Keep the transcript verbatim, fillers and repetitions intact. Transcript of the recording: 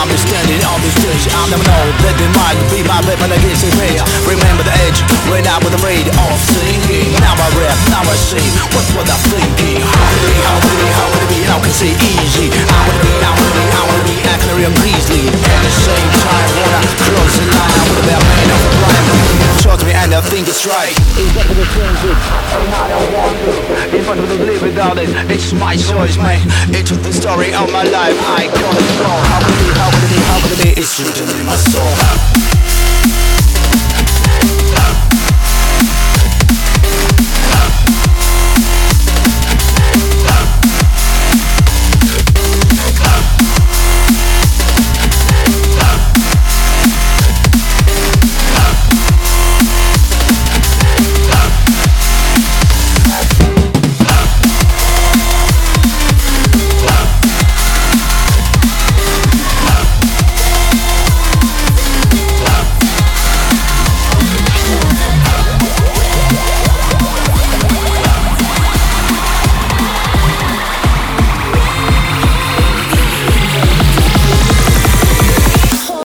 I'm just standing on the stage. I'm never know that they might be my weapon against the rage. Remember the edge when I was afraid of singing. Now I rap, now I sing. What was I thinking? How could it be, how could it be, how could it be? How could it say easy? I wanna be, I wanna be, I wanna be acting real greasy. At the same time, when I cross the line, I wanna be a man of blind. Trust me and I think it's right. It's better to change it, and I don't want to. If I couldn't live without it, it's my choice, man. It's the story of my life. I can't explore. How could it be, how could it be, how could it be? It's written in my soul.